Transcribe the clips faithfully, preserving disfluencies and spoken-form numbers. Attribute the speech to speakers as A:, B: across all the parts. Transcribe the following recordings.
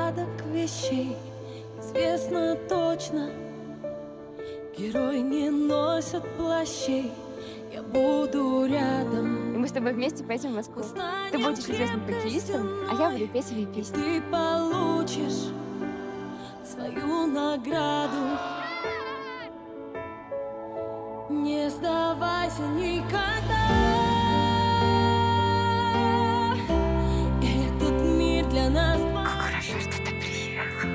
A: порядок вещей известно точно. Герои не носят плащей, я буду рядом.
B: И мы с тобой вместе поедем в Москву. Ты будешь известным хоккеистом, а я буду петь свои песни.
A: Ты получишь свою награду. Не сдавайся никогда. Этот мир для нас двоих.
B: Хорошо, что ты приехал.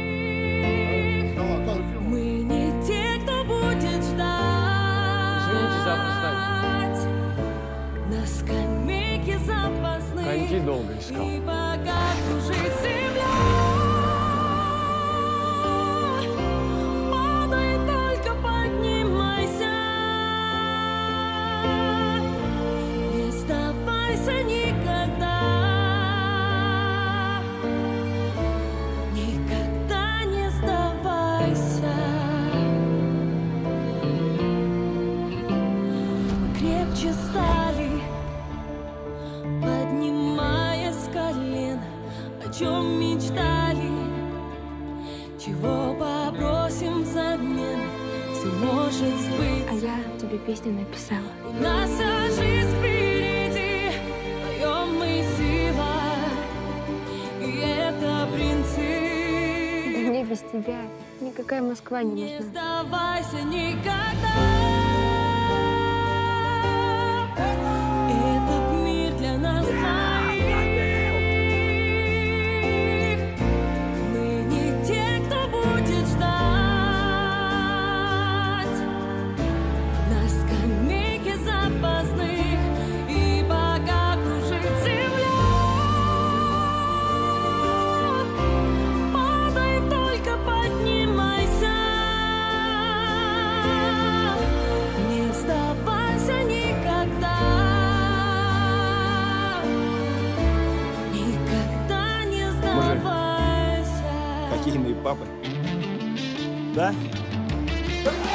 A: Мы не те, кто будет ждать.
C: Извините за опоздание.
A: На скамейке запасных.
C: Коньки долго искал.
A: И пока кружит земля, падай, только поднимайся. Не сдавайся никогда. Никогда не сдавайся. Мы крепче стали, поднимаясь с колен. О чем мечтали, чего попросим взамен, все может сбыться.
B: А я тебе песню написала.
A: У нас вся жизнь впереди, вдвоем мы сила, и это принцип.
B: Да мне без тебя никакая Москва не
A: Не
B: нужна.
A: сдавайся никогда. Этот мир для нас двоих. Мы не те, кто будет ждать. На скамейке запасных, и пока кружит земля, падай, только поднимайся. Не сдавайся никогда. Никогда не сдавайся.
D: Хоккейный папа. Да?